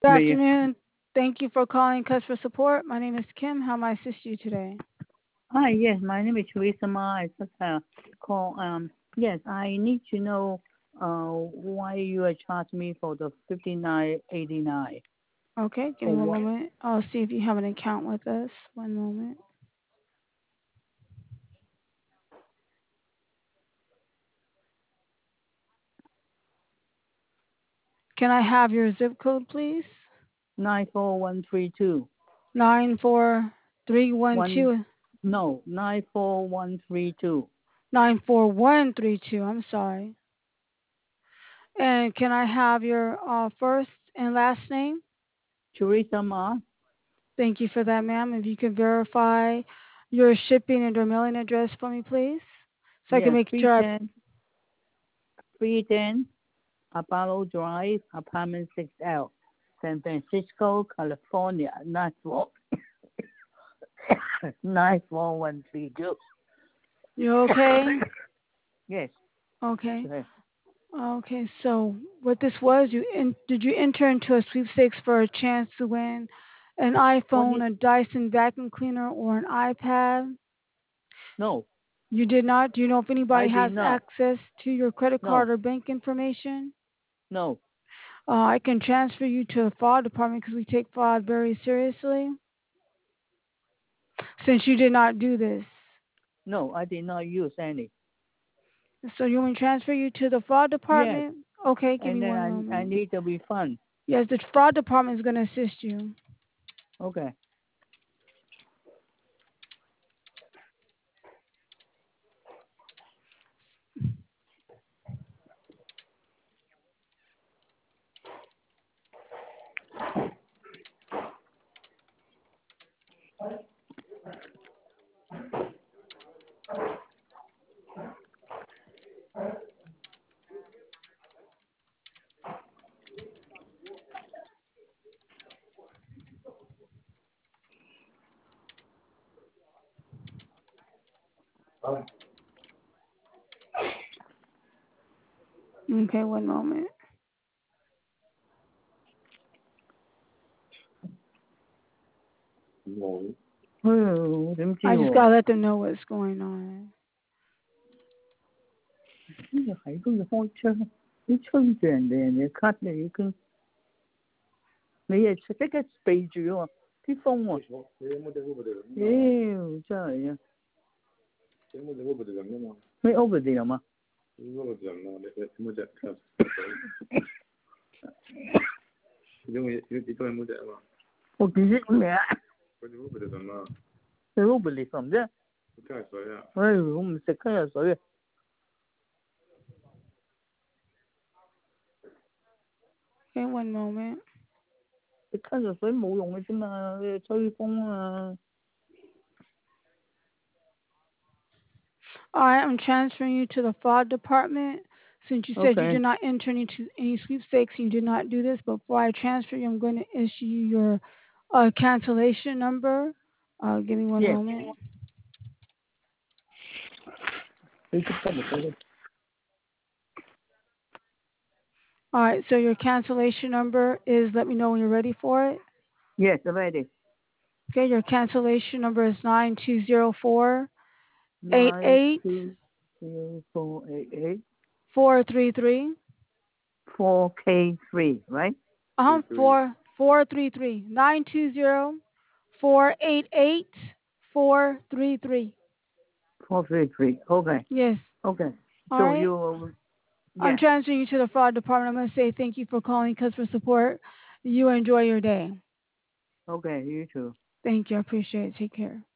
Good Me. afternoon. Thank you for calling customer support. My name is Kim. How may I assist you today? Hi, yes, my name is Teresa Ma. I just call. Yes, I need to know why you are charging me for the 59.89 Okay, give me for one what? moment. I'll see if you have an account with us. One moment. Can I have your zip code, please? 94132. 94312. One no 94132. 94132. I'm sorry. And can I have your first and last name? Teresa Ma. Thank you for that, ma'am. If you could verify your shipping and or mailing address for me, please, so I can Yes, make sure I. 310 Apollo Drive, apartment 6L, San Francisco, California, 94132. You okay? Yes. Okay. Yes. Okay, so what this was, did you enter into a sweepstakes for a chance to win an What iPhone, is a Dyson vacuum cleaner, or an iPad? no? You did not. Do you know if I anybody has did not. access to your credit card No. or bank information? No. I can transfer you to the fraud department because we take fraud very seriously. Since you did not do this, No. I did not use any. so you want me to transfer you to the fraud Yes. department? Okay, give And me then one I moment. need the refund. Yes, the fraud department is going to assist you. Okay. Okay, one moment. 點知 I just gotta 喎？ let them know what's going on. 呢個係都要開窗，你吹住人哋咳你已經，你係即刻避住喎，啲風喎。妖真係啊！你 over 啲啊嘛？我幾識咩啊？你 over 啲咁啫？唉，我唔食咳藥水啊！ Okay, one moment. 食咳藥水冇用嘅啫嘛，你吹風啊！ All right, I'm transferring you to the fraud department. Since you said you OK。 did not enter into any sweepstakes, you did not do this. Before I transfer you, I'm going to issue you your cancellation number. Give me one Yes。 moment. 你食咳藥水 All right, so your cancellation number is, let me know when you're ready for it. Yes, ready. Okay, your cancellation number is 9204 88 920488433, 433. 4K3, right? 433 920 488 433. 433. Okay. Yes. Okay. All So right. you, I'm yeah. transferring you to the fraud department. I'm going to say thank you for calling customer support. You enjoy your day. Okay, you too. Thank you. I appreciate it. Take care.